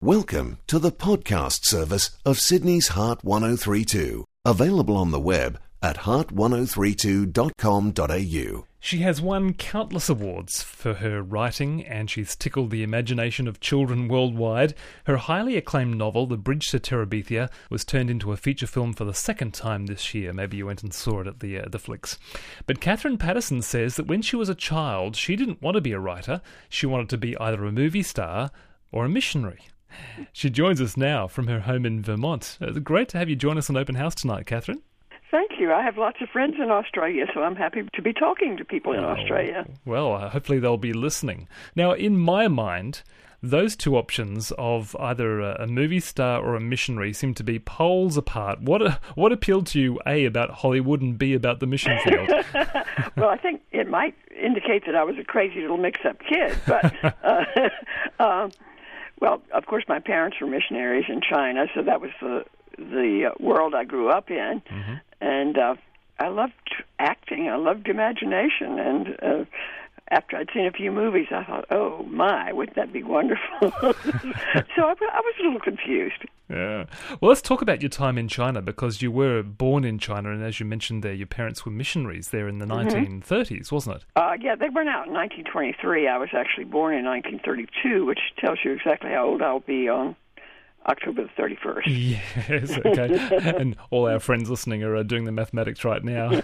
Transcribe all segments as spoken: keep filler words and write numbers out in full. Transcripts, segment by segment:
Welcome to the podcast service of Sydney's Heart ten thirty-two, available on the web at heart ten thirty-two dot com dot a u. She has won countless awards for her writing, and she's tickled the imagination of children worldwide. Her highly acclaimed novel, The Bridge to Terabithia, was turned into a feature film for the second time this year. Maybe you went and saw it at the uh, the flicks. But Catherine Paterson says that when she was a child, she didn't want to be a writer. She wanted to be either a movie star or a missionary. She joins us now from her home in Vermont. It's great to have you join us on Open House tonight, Catherine. Thank you. I have lots of friends in Australia, so I'm happy to be talking to people in oh, Australia. Well, uh, hopefully they'll be listening. Now, in my mind, those two options of either a, a movie star or a missionary seem to be poles apart. What uh, what appealed to you, A, about Hollywood, and B, about the mission field? Well, I think it might indicate that I was a crazy little mix-up kid, but... uh, um, Well, of course, my parents were missionaries in China, so that was the the world I grew up in. Mm-hmm. And uh, I loved acting. I loved imagination. And uh, after I'd seen a few movies, I thought, oh, my, wouldn't that be wonderful? So I, I was a little confused. Yeah. Well, let's talk about your time in China, because you were born in China, and as you mentioned there, your parents were missionaries there in the mm-hmm. nineteen thirties, wasn't it? Uh, yeah, they went out in nineteen twenty-three. I was actually born in nineteen thirty-two, which tells you exactly how old I'll be on October the thirty-first. Yes, okay. And all our friends listening are uh, doing the mathematics right now.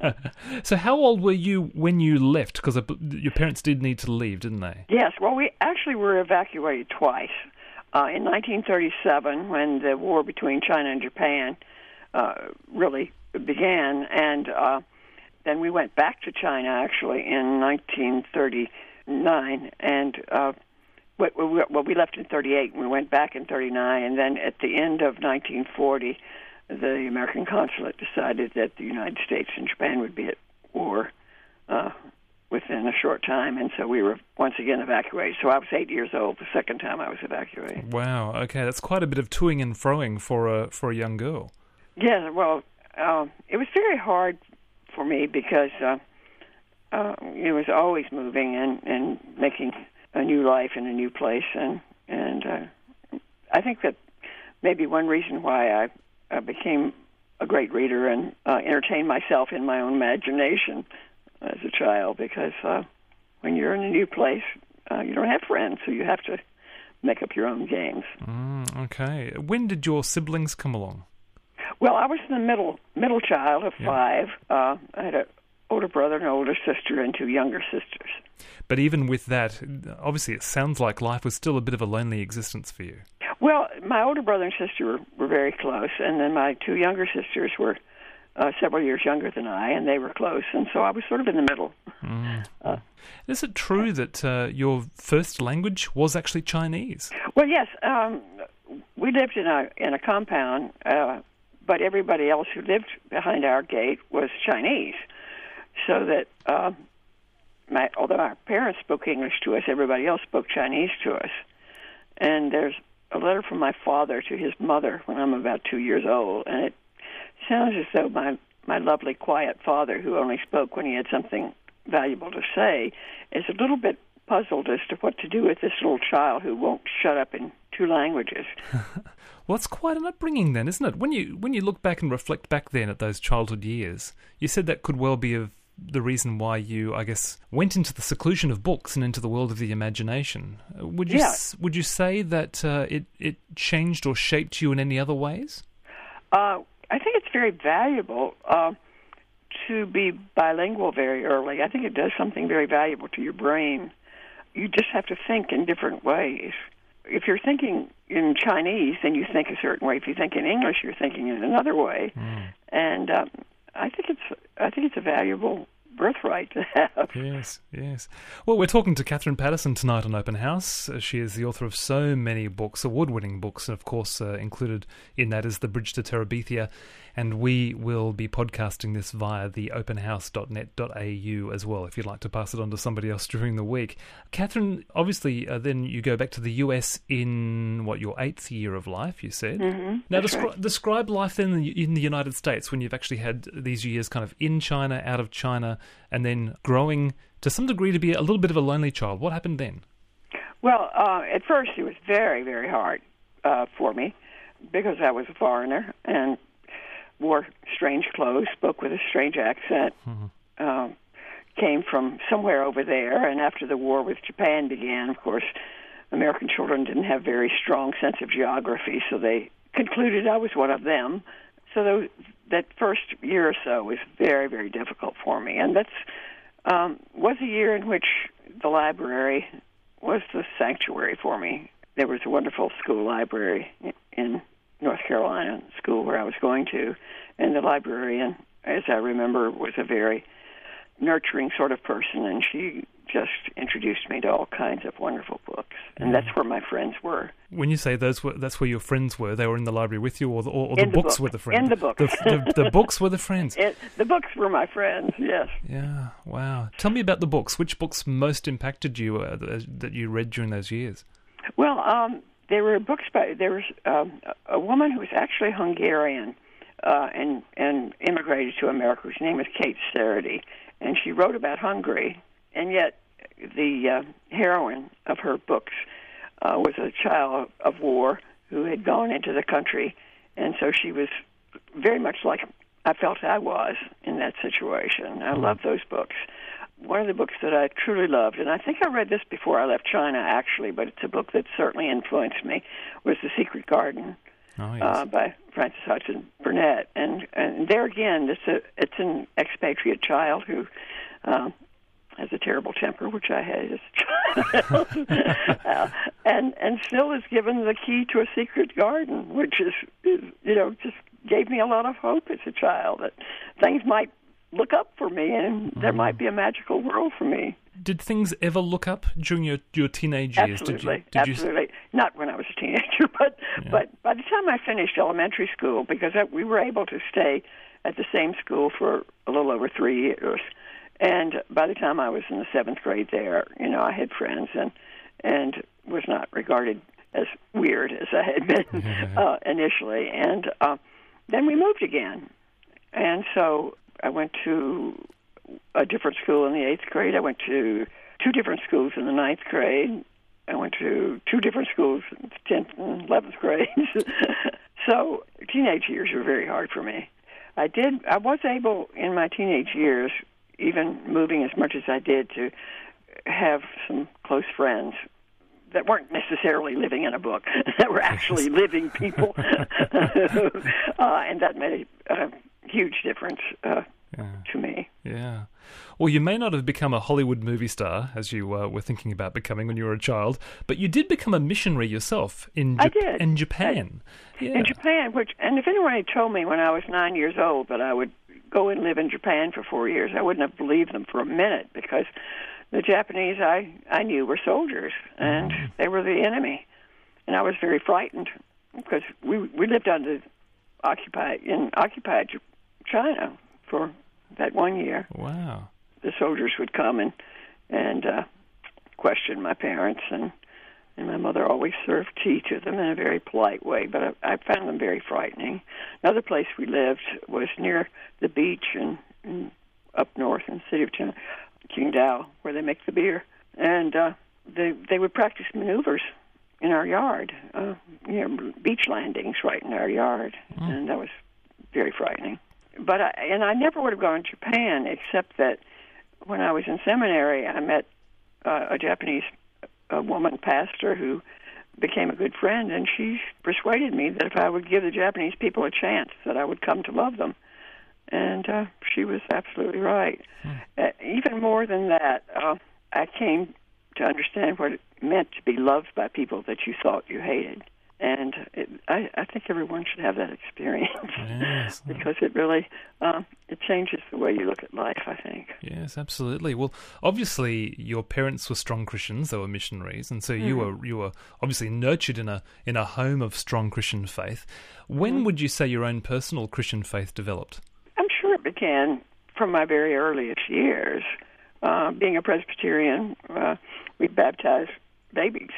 So how old were you when you left? Because your parents did need to leave, didn't they? Yes, well, we actually were evacuated twice. Uh, in nineteen thirty-seven, when the war between China and Japan uh, really began, and uh, then we went back to China, actually, in nineteen thirty-nine, and uh, we, we, well, we left in thirty-eight, and we went back in thirty-nine, and then at the end of nineteen forty, the American consulate decided that the United States and Japan would be at war uh within a short time, and so we were once again evacuated. So I was eight years old the second time I was evacuated. Wow, okay, that's quite a bit of toing and froing for a for a young girl. Yeah, well, uh, it was very hard for me because uh, uh, it was always moving and, and making a new life in a new place, and and uh, I think that maybe one reason why I, I became a great reader and uh, entertained myself in my own imagination as a child, because uh, when you're in a new place, uh, you don't have friends, so you have to make up your own games. Mm, okay. When did your siblings come along? Well, I was the middle middle child of yeah. five. Uh, I had an older brother, an older sister, and two younger sisters. But even with that, obviously it sounds like life was still a bit of a lonely existence for you. Well, my older brother and sister were, were very close, and then my two younger sisters were Uh, several years younger than I, and they were close, and so I was sort of in the middle. Mm. Uh, Is it true that uh, your first language was actually Chinese? Well, yes. Um, we lived in a in a compound, uh, but everybody else who lived behind our gate was Chinese. So that, uh, my, although our parents spoke English to us, everybody else spoke Chinese to us. And there's a letter from my father to his mother when I'm about two years old, and it sounds as though my, my lovely, quiet father, who only spoke when he had something valuable to say, is a little bit puzzled as to what to do with this little child who won't shut up in two languages. Well, it's quite an upbringing then, isn't it? When you when you look back and reflect back then at those childhood years, you said that could well be of the reason why you, I guess, went into the seclusion of books and into the world of the imagination. Would you yeah. would you say that uh, it, it changed or shaped you in any other ways? Uh I think it's very valuable uh, to be bilingual very early. I think it does something very valuable to your brain. You just have to think in different ways. If you're thinking in Chinese, then you think a certain way. If you think in English, you're thinking in another way. Mm. And um, I think it's I think it's a valuable birthright to have. Yes, yes. Well, we're talking to Catherine Paterson tonight on Open House. She is the author of so many books, award-winning books, and of course uh, included in that is The Bridge to Terabithia. And we will be podcasting this via the open house dot net dot a u as well, if you'd like to pass it on to somebody else during the week. Catherine, obviously, uh, then you go back to the U S in, what, your eighth year of life, you said? Mm-hmm. Now, descri- right. describe life then in the, in the United States when you've actually had these years kind of in China, out of China, and then growing to some degree to be a little bit of a lonely child. What happened then? Well, uh, at first it was very, very hard uh, for me because I was a foreigner and wore strange clothes, spoke with a strange accent, mm-hmm. um, came from somewhere over there. And after the war with Japan began, of course, American children didn't have very strong sense of geography, so they concluded I was one of them. So those, that first year or so was very, very difficult for me. And that's um, was a year in which the library was the sanctuary for me. There was a wonderful school library in North Carolina, school where I was going to, and the librarian, as I remember, was a very nurturing sort of person, and she just introduced me to all kinds of wonderful books, and that's where my friends were. When you say those were, that's where your friends were, they were in the library with you, or the, or, or the, the books book. were the friends? In the books. The, the, the books were the friends? It, the books were my friends, yes. Yeah, wow. Tell me about the books. Which books most impacted you uh, that you read during those years? Well, um, there were books by, there was um, a woman who was actually Hungarian uh, and, and immigrated to America, whose name was Kate Seredy, and she wrote about Hungary, and yet the uh, heroine of her books uh, was a child of war who had gone into the country, and so she was very much like I felt I was in that situation. I loved those books. One of the books that I truly loved, and I think I read this before I left China, actually, but it's a book that certainly influenced me, was The Secret Garden. Oh, yes. uh, by Frances Hodgson Burnett, and and there again, it's a it's an expatriate child who um, has a terrible temper, which I had as a child, uh, and and still is given the key to a secret garden, which is, is you know just gave me a lot of hope as a child that things might look up for me, and there mm. might be a magical world for me. Did things ever look up during your, your teenage years? Absolutely, did you, did absolutely. You... Not when I was a teenager, but yeah. but by the time I finished elementary school, because I, we were able to stay at the same school for a little over three years, and by the time I was in the seventh grade there, you know, I had friends and and was not regarded as weird as I had been uh, initially, and uh, then we moved again, and so I went to a different school in the eighth grade. I went to two different schools in the ninth grade. I went to two different schools in the tenth and eleventh grades. So teenage years were very hard for me. I did. I was able in my teenage years, even moving as much as I did, to have some close friends that weren't necessarily living in a book, that were actually living people. uh, and that made a, a huge difference uh, yeah. to me. Yeah. Well, you may not have become a Hollywood movie star, as you uh, were thinking about becoming when you were a child, but you did become a missionary yourself in, Jap- I did. in Japan. I, yeah. In Japan, which, and if anyone had told me when I was nine years old that I would go and live in Japan for four years, I wouldn't have believed them for a minute, because the Japanese I, I knew were soldiers, and mm. they were the enemy. And I was very frightened, because we we lived under occupied in occupied China for that one year. Wow. The soldiers would come and and uh, question my parents, and, and my mother always served tea to them in a very polite way, but I, I found them very frightening. Another place we lived was near the beach in, in up north in the city of China, Qingdao, where they make the beer, and uh, they they would practice maneuvers in our yard, uh, you know, beach landings right in our yard, mm. and that was very frightening. But I, and I never would have gone to Japan, except that when I was in seminary, I met uh, a Japanese a woman pastor who became a good friend, and she persuaded me that if I would give the Japanese people a chance, that I would come to love them. And uh, she was absolutely right. Hmm. Uh, even more than that, uh, I came to understand what it meant to be loved by people that you thought you hated. And it, I, I think everyone should have that experience. Yes. Because it really um, it changes the way you look at life, I think. Yes, absolutely. Well, obviously, your parents were strong Christians; they were missionaries, and so mm-hmm. you were you were obviously nurtured in a in a home of strong Christian faith. When mm-hmm. would you say your own personal Christian faith developed? I'm sure it began from my very earliest years. Uh, being a Presbyterian, uh, we baptized babies.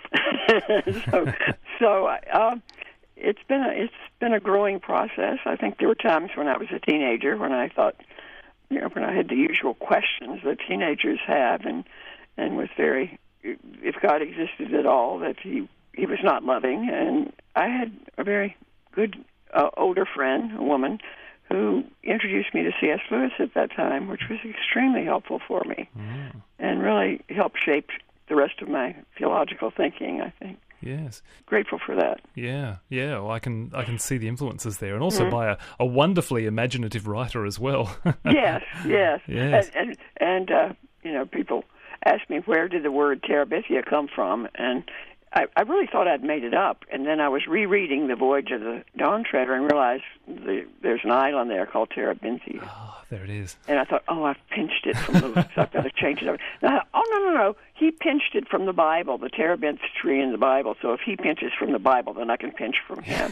so, so uh, it's been a, it's been a growing process. I think there were times when I was a teenager when I thought, you know, when I had the usual questions that teenagers have, and and was very, if God existed at all, that He he was not loving. And I had a very good uh, older friend, a woman, who introduced me to C S. Lewis at that time, which was extremely helpful for me mm. and really helped shape the rest of my theological thinking, I think. Yes. Grateful for that. Yeah, yeah. Well, I can I can see the influences there, and also mm-hmm. by a, a wonderfully imaginative writer as well. yes, yes. yes. And, and, and uh, you know, people ask me, where did the word Terabithia come from? And I, I really thought I'd made it up, and then I was rereading The Voyage of the Dawn Treader and realized the, there's an island there called Terabithia. Oh, there it is. And I thought, oh, I've pinched it from Lewis, so I've got to change it. Now, oh, no, no, no. He pinched it from the Bible, the terebinth tree in the Bible, so if he pinches from the Bible, then I can pinch from him.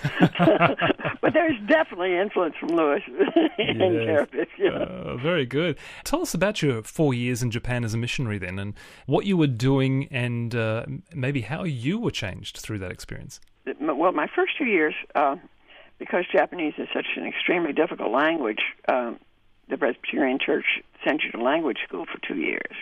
But there's definitely influence from Lewis in yes. Terabithia. Uh, very good. Tell us about your four years in Japan as a missionary then, and what you were doing, and uh, maybe how you were changed through that experience. Well, my first two years, uh, because Japanese is such an extremely difficult language, um, the Presbyterian Church sent you to language school for two years.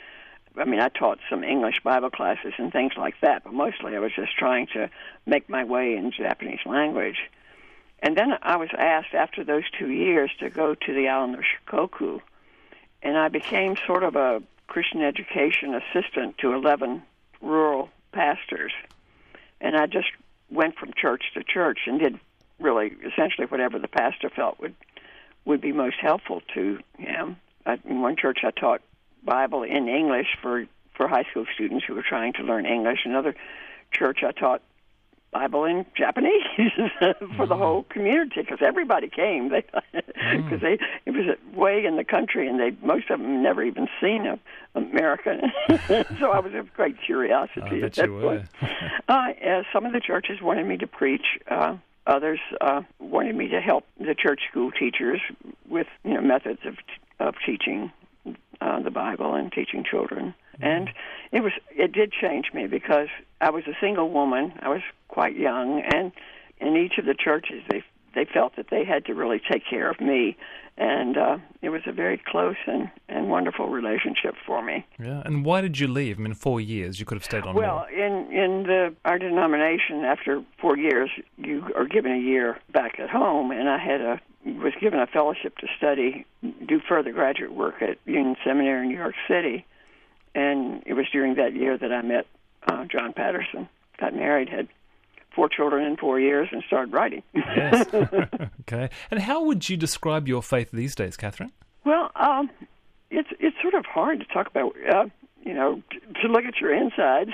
I mean, I taught some English Bible classes and things like that, but mostly I was just trying to make my way in Japanese language. And then I was asked after those two years to go to the island of Shikoku, and I became sort of a Christian education assistant to eleven rural pastors. And I just went from church to church and did really essentially whatever the pastor felt would would be most helpful to him. I, in one church, I taught Bible in English for, for high school students who were trying to learn English. Another church, I taught Bible in Japanese for mm. the whole community, because everybody came. They because mm. they it was way in the country, and they most of them never even seen a, America. So I was of great curiosity I at that you point. uh, uh, some of the churches wanted me to preach. Uh, Others uh, wanted me to help the church school teachers with, you know, methods of of teaching uh, the Bible and teaching children. Mm-hmm. And it was it did change me, because I was a single woman. I was quite young, and in each of the churches, they they felt that they had to really take care of me. And uh, it was a very close and, and wonderful relationship for me. Yeah, and why did you leave? I mean, four years, you could have stayed on well, more. in, in the, our denomination, after four years, you are given a year back at home, and I had a was given a fellowship to study, do further graduate work at Union Seminary in New York City. And it was during that year that I met uh, John Patterson, got married, had four children in four years, and started writing. Yes. Okay. And how would you describe your faith these days, Catherine? Well, um, it's it's sort of hard to talk about, uh, you know, t- to look at your insides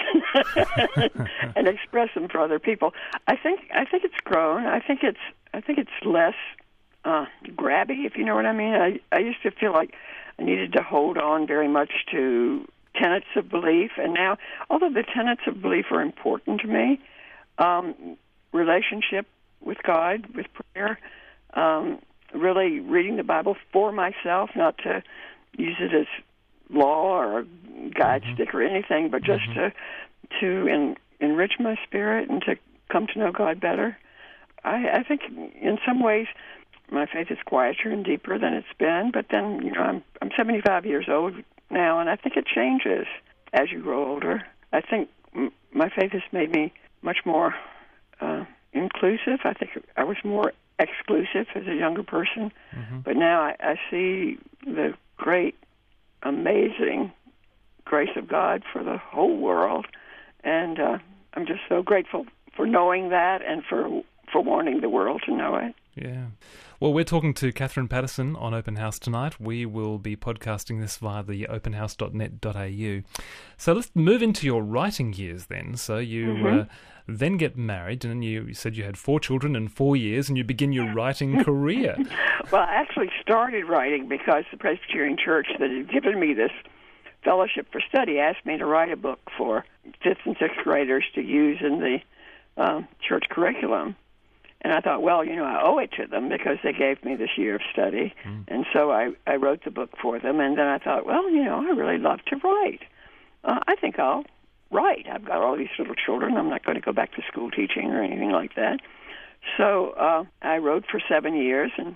and express them for other people. I think I think it's grown. I think it's I think it's less uh, grabby, if you know what I mean. I I used to feel like I needed to hold on very much to tenets of belief, and now, although the tenets of belief are important to me, Um, relationship with God, with prayer, um, really reading the Bible for myself, not to use it as law or a guide mm-hmm. stick or anything, but just mm-hmm. to to en- enrich my spirit and to come to know God better. I, I think in some ways my faith is quieter and deeper than it's been, but then, you know, I'm I'm seventy-five years old now, and I think it changes as you grow older. I think m- my faith has made me much more uh, inclusive. I think I was more exclusive as a younger person, mm-hmm. but now I, I see the great, amazing grace of God for the whole world, and uh, I'm just so grateful for knowing that and for for wanting the world to know it. Yeah. Well, we're talking to Catherine Patterson on Open House tonight. We will be podcasting this via the open house dot net dot a u. So let's move into your writing years then. So you mm-hmm. uh, then get married, and you, you said you had four children in four years, and you begin your writing career. Well, I actually started writing because the Presbyterian Church that had given me this fellowship for study asked me to write a book for fifth and sixth graders to use in the um, church curriculum. And I thought, well, you know, I owe it to them because they gave me this year of study. Mm. And so I, I wrote the book for them. And then I thought, well, you know, I really love to write. Uh, I think I'll write. I've got all these little children. I'm not going to go back to school teaching or anything like that. So uh, I wrote for seven years. And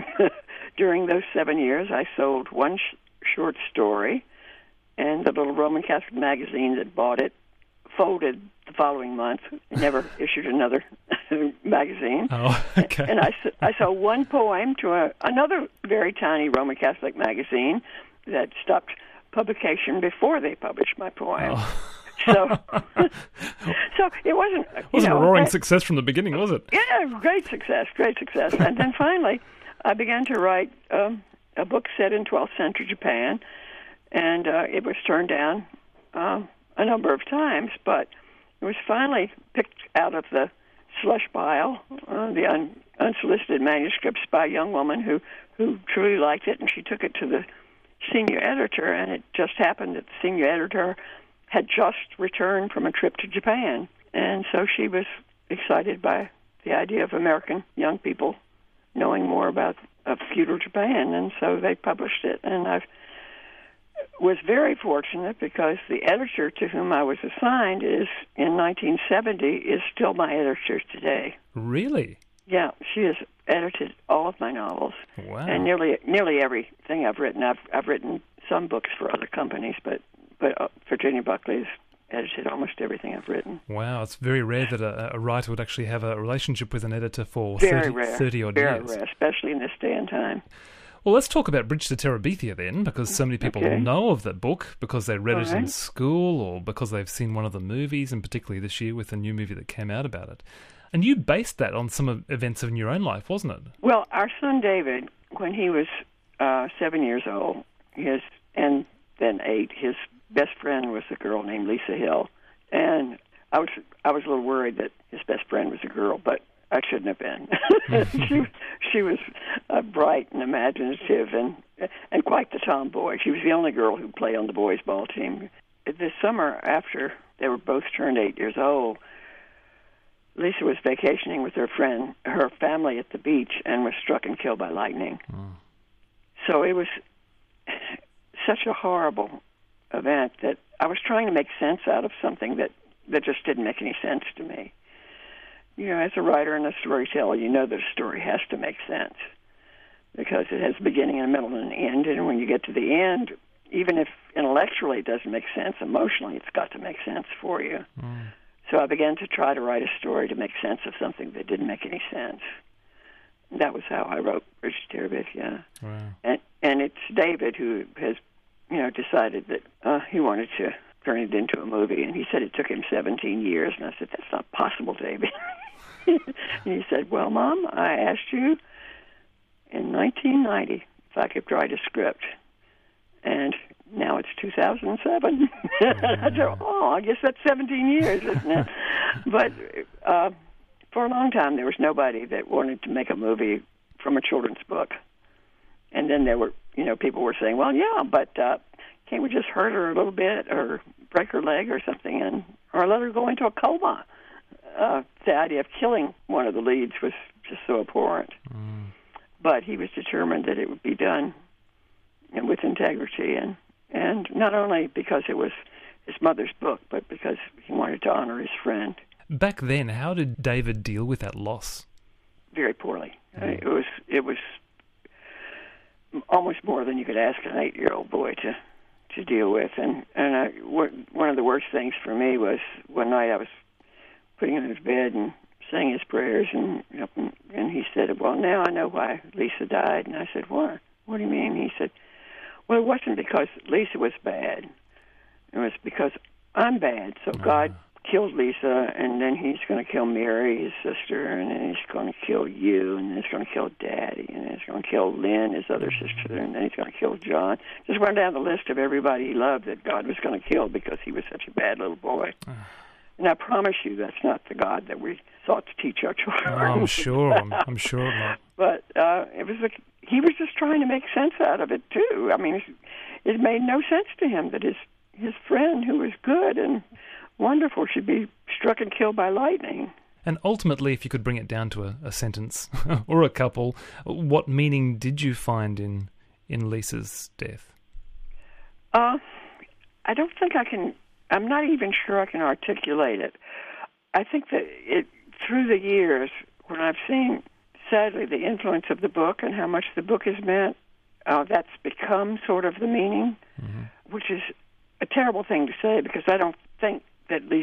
during those seven years, I sold one sh- short story. And the little Roman Catholic magazine that bought it folded the the following month. Never issued another magazine. Oh, okay. And I, I saw one poem to a, another very tiny Roman Catholic magazine that stopped publication before they published my poem. Oh. So, so it wasn't. You wasn't know, a roaring that, success from the beginning, was it? Yeah, great success, great success. And then finally, I began to write um, a book set in twelfth century Japan, and uh, it was turned down uh, a number of times, but it was finally picked out of the slush pile, uh, the un- unsolicited manuscripts by a young woman who, who truly liked it, and she took it to the senior editor, and it just happened that the senior editor had just returned from a trip to Japan, and so she was excited by the idea of American young people knowing more about uh, feudal Japan, and so they published it. And I was very fortunate because the editor to whom I was assigned is in nineteen seventy is still my editor today. Really? Yeah, she has edited all of my novels, Wow. and nearly nearly everything I've written. I've I've written some books for other companies, but but uh, Virginia Buckley's edited almost everything I've written. Wow, it's very rare that a, a writer would actually have a relationship with an editor for Very thirty, rare, thirty odd very years. rare, especially in this day and time. Well, let's talk about Bridge to Terabithia then, because so many people Okay. know of that book because they read All it in right. school or because they've seen one of the movies, and particularly this year with the new movie that came out about it. And you based that on some of events in your own life, wasn't it? Well, our son David, when he was uh, seven years old, his and then eight, his best friend was a girl named Lisa Hill, and I was I was a little worried that his best friend was a girl, but I shouldn't have been. she she was uh, bright and imaginative and and quite the tomboy. She was the only girl who played on the boys' ball team. This summer, after they were both turned eight years old, Lisa was vacationing with her friend, her family at the beach, and was struck and killed by lightning. Oh. So it was such a horrible event that I was trying to make sense out of something that, that just didn't make any sense to me. You know, as a writer and a storyteller, you know that a story has to make sense because it has a beginning and a middle and an end, and when you get to the end, even if intellectually it doesn't make sense, emotionally it's got to make sense for you. Mm. So I began to try to write a story to make sense of something that didn't make any sense. That was how I wrote Bridge to Terabithia. Wow. And and it's David who has, you know, decided that uh, he wanted to turn it into a movie, and he said it took him seventeen years, and I said, that's not possible, David. And he said, well, Mom, I asked you in nineteen ninety if I could write a script, and now it's two thousand seven. I said, oh, I guess that's seventeen years, isn't it? But uh, for a long time, there was nobody that wanted to make a movie from a children's book. And then there were, you know, people were saying, well, yeah, but uh, can't we just hurt her a little bit or break her leg or something, and or let her go into a coma? Uh, the idea of killing one of the leads was just so abhorrent. Mm. But he was determined that it would be done with integrity, and, and not only because it was his mother's book, but because he wanted to honor his friend. Back then, how did David deal with that loss? Very poorly. Mm. Uh, it was it was almost more than you could ask an eight-year-old boy to, to deal with. And and I, w- one of the worst things for me was one night I was putting him in his bed and saying his prayers, and you know, and he said, well, now I know why Lisa died. And I said, what? What do you mean? He said, well, it wasn't because Lisa was bad. It was because I'm bad. So Uh-huh. God killed Lisa, and then he's going to kill Mary, his sister, and then he's going to kill you, and then he's going to kill Daddy, and then he's going to kill Lynn, his other sister, and then he's going to kill John. Just run down the list of everybody he loved that God was going to kill because he was such a bad little boy. And I promise you that's not the God that we sought to teach our children. Oh, I'm sure. I'm, I'm sure not. But uh, it was like he was just trying to make sense out of it, too. I mean, it made no sense to him that his, his friend, who was good and wonderful, should be struck and killed by lightning. And ultimately, if you could bring it down to a, a sentence or a couple, what meaning did you find in, in Lisa's death? Uh, I don't think I can... I'm not even sure I can articulate it. I think that it through the years, when I've seen, sadly, the influence of the book and how much the book has meant, uh, that's become sort of the meaning, mm-hmm. which is a terrible thing to say because I don't think that Lisa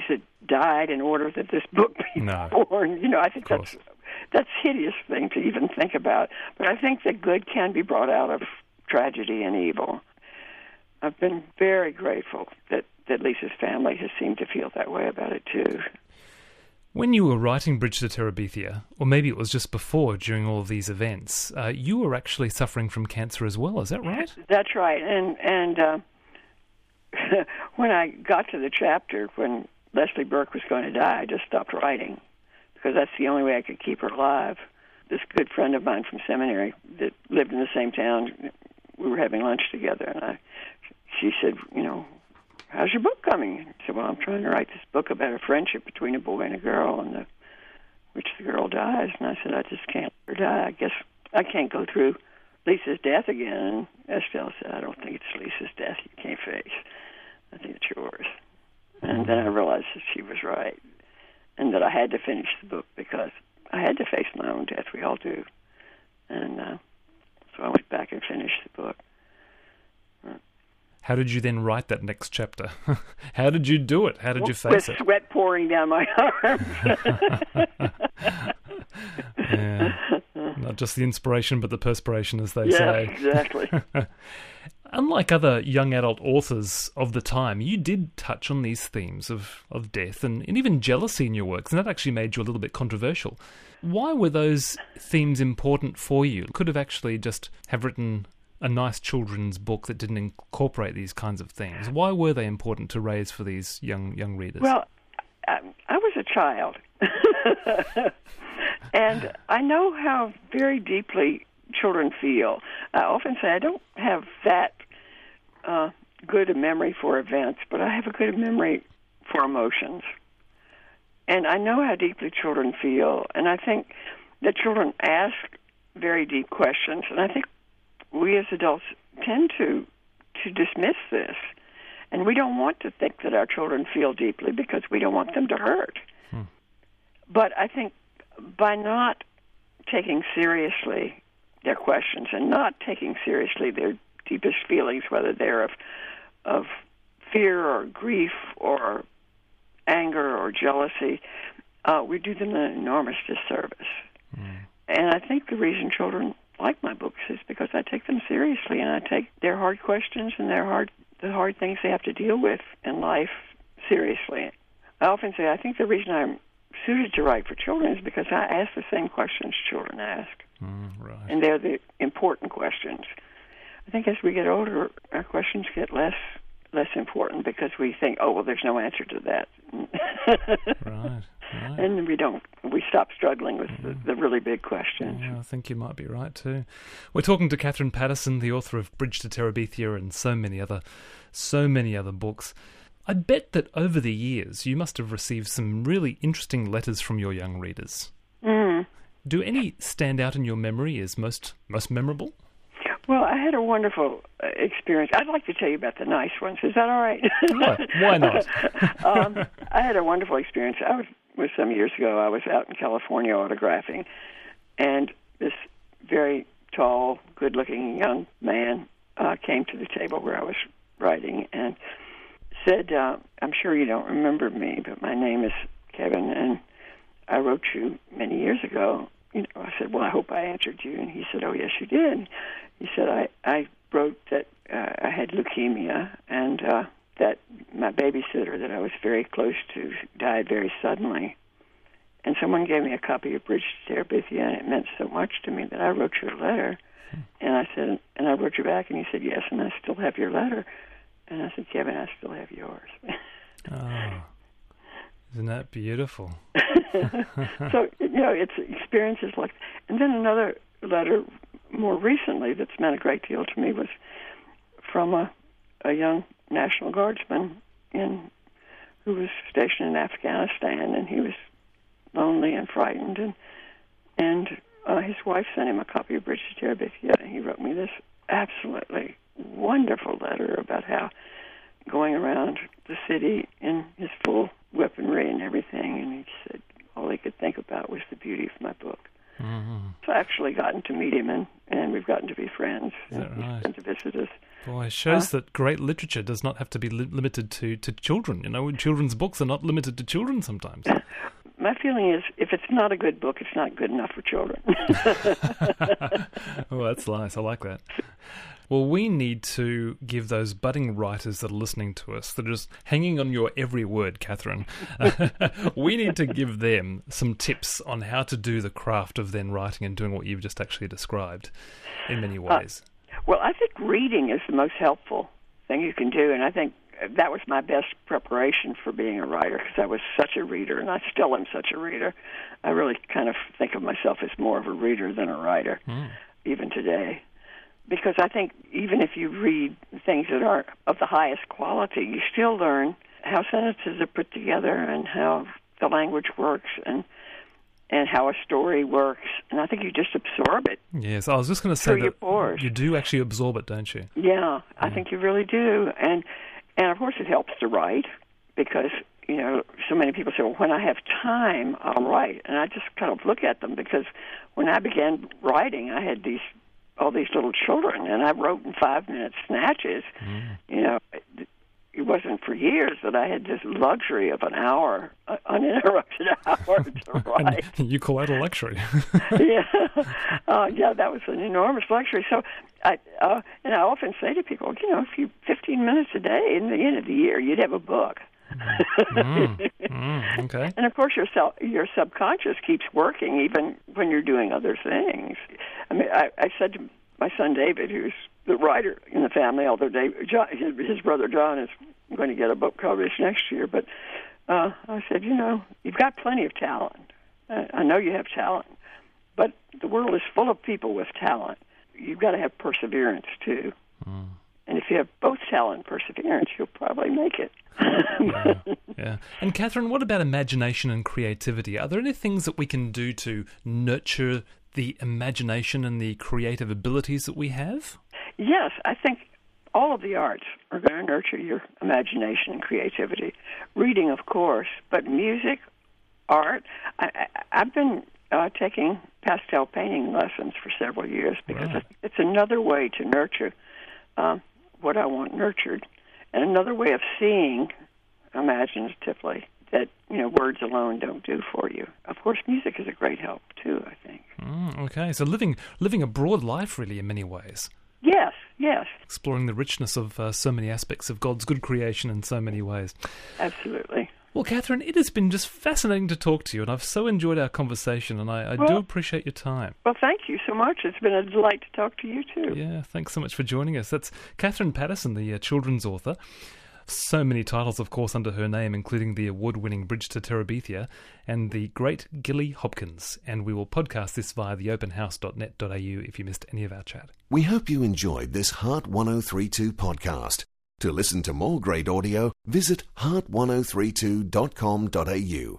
died in order that this book be no. born. You know, I think that's that's a hideous thing to even think about. But I think that good can be brought out of tragedy and evil. I've been very grateful that, that Lisa's family has seemed to feel that way about it, too. When you were writing Bridge to Terabithia, or maybe it was just before, during all of these events, uh, you were actually suffering from cancer as well, is that right? That's right. And and uh, when I got to the chapter when Leslie Burke was going to die, I just stopped writing, because that's the only way I could keep her alive. This good friend of mine from seminary that lived in the same town, we were having lunch together, and I, she said, you know, how's your book coming? I said, well, I'm trying to write this book about a friendship between a boy and a girl, and the, which the girl dies. And I said, I just can't let her die. I guess I can't go through Lisa's death again. And Estelle said, I don't think it's Lisa's death you can't face. I think it's yours. And then I realized that she was right, and that I had to finish the book because I had to face my own death. We all do. And uh, so I went back and finished the book. How did you then write that next chapter? How did you do it? How did you face With it? With sweat pouring down my arms. Yeah. Not just the inspiration, but the perspiration, as they yes, say. Exactly. Unlike other young adult authors of the time, you did touch on these themes of, of death and, and even jealousy in your works, and that actually made you a little bit controversial. Why were those themes important for you? Could have actually just have written a nice children's book that didn't incorporate these kinds of things. Why were they important to raise for these young young readers? Well, I, I was a child, and I know how very deeply children feel. I often say I don't have that uh, good a memory for events, but I have a good memory for emotions. And I know how deeply children feel, and I think that children ask very deep questions, and I think we as adults tend to to dismiss this, and we don't want to think that our children feel deeply because we don't want them to hurt. Hmm. But I think by not taking seriously their questions and not taking seriously their deepest feelings, whether they're of of fear or grief or anger or jealousy, uh, we do them an enormous disservice. Hmm. And I think the reason children like my books is because I take them seriously, and I take their hard questions and their hard the hard things they have to deal with in life seriously. I often say I think the reason I'm suited to write for children is because I ask the same questions children ask, mm, right. and they're the important questions. I think as we get older, our questions get less less important because we think, oh well, there's no answer to that. Right. Right. And we don't. We stop struggling with the, the really big questions. Yeah, I think you might be right too. We're talking to Katherine Paterson, the author of Bridge to Terabithia and so many other, so many other books. I bet that over the years you must have received some really interesting letters from your young readers. Mm. Do any stand out in your memory as most most memorable? Well, I had a wonderful uh, experience. I'd like to tell you about the nice ones. Is that all right? No, why not? um, I had a wonderful experience. I was, was some years ago. I was out in California autographing, and this very tall, good-looking young man uh, came to the table where I was writing and said, uh, I'm sure you don't remember me, but my name is Kevin, and I wrote you many years ago. You know, I said, well, I hope I answered you. And he said, oh, yes, you did. He said, I, I wrote that uh, I had leukemia and uh, that my babysitter that I was very close to died very suddenly. And someone gave me a copy of Bridge to Terabithia, and it meant so much to me that I wrote you a letter. Hmm. And I said, and I wrote you back, and he said, yes, and I still have your letter. And I said, Kevin, I still have yours. Oh. Isn't that beautiful? So, you know, it's experiences like that. And then another letter more recently that's meant a great deal to me was from a, a young National Guardsman in who was stationed in Afghanistan, and he was lonely and frightened, and and uh, his wife sent him a copy of Bridge to Terabithia, and he wrote me this absolutely wonderful letter about how going around the city in his full weaponry and everything, and he said all he could think about was the beauty of my book. Mm-hmm. So I've actually gotten to meet him, and, and we've gotten to be friends. Is that and right? He's been to visit us. Boy, it shows uh, that great literature does not have to be li- limited to, to children. You know, children's books are not limited to children sometimes. My feeling is, if it's not a good book, it's not good enough for children. Oh, that's nice. I like that. Well, we need to give those budding writers that are listening to us, that are just hanging on your every word, Catherine, we need to give them some tips on how to do the craft of then writing and doing what you've just actually described in many ways. Uh, well, I think reading is the most helpful thing you can do, and I think that was my best preparation for being a writer, because I was such a reader, and I still am such a reader. I really kind of think of myself as more of a reader than a writer, mm. even today. Because I think even if you read things that aren't of the highest quality, you still learn how sentences are put together and how the language works and and how a story works. And I think you just absorb it. Yes, I was just going to say that pores. You do actually absorb it, don't you? Yeah, I yeah. think you really do. And and of course it helps to write, because you know so many people say, well, when I have time, I'll write. And I just kind of look at them, because when I began writing, I had these all these little children, and I wrote in five-minute snatches. Mm. You know, it, it wasn't for years that I had this luxury of an hour, uh, uninterrupted hour to write. You call that a luxury? yeah, uh, yeah, that was an enormous luxury. So, I uh, and I often say to people, you know, if you fifteen minutes a day, in the end of the year, you'd have a book. mm. Mm. Okay. And of course, your self, your subconscious keeps working even when you're doing other things. I mean, I, I said to my son David, who's the writer in the family, although Dave, John, his, his brother John is going to get a book published next year, but uh, I said, you know, you've got plenty of talent. I, I know you have talent, but the world is full of people with talent. You've got to have perseverance too. Mm. And if you have both talent and perseverance, you'll probably make it. yeah, yeah. And Catherine, what about imagination and creativity? Are there any things that we can do to nurture the imagination and the creative abilities that we have? Yes, I think all of the arts are going to nurture your imagination and creativity. Reading, of course, but music, art. I, I, I've been uh, taking pastel painting lessons for several years, because right. it's another way to nurture um, what I want nurtured, and another way of seeing imaginatively that, you know, words alone don't do for you. Of course, music is a great help too, I think. Mm, okay, so living living a broad life, really, in many ways. Yes, yes. Exploring the richness of uh, so many aspects of God's good creation in so many ways. Absolutely. Well, Catherine, it has been just fascinating to talk to you, and I've so enjoyed our conversation, and I, I well, do appreciate your time. Well, thank you so much. It's been a delight to talk to you, too. Yeah, thanks so much for joining us. That's Catherine Paterson, the uh, children's author. So many titles, of course, under her name, including the award-winning Bridge to Terabithia and the great Gilly Hopkins. And we will podcast this via the open house dot net dot a u if you missed any of our chat. We hope you enjoyed this Heart one oh three two podcast. To listen to more great audio, visit heart ten thirty-two dot com dot a u.